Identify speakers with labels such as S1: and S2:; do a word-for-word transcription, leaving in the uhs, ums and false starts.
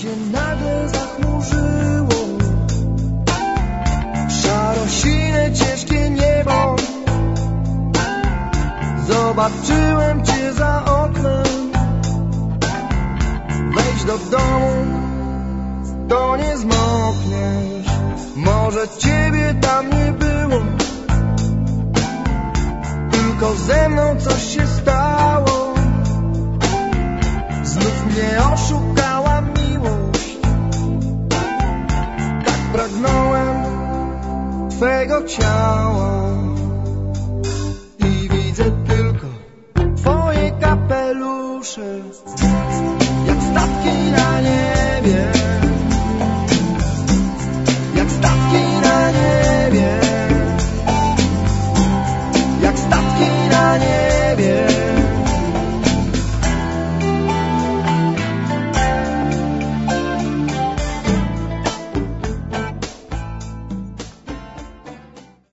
S1: się nagle zachmurzyło, szaro-sine ciężkie niebo. Zobaczyłem cię za oknem, wejdź do domu, to nie zmokniesz. Może ciebie tam nie było, tylko ze mną coś się stało. Znów mnie oszukała miłość, tak pragnąłem twego ciała. I widzę tylko twoje kapelusze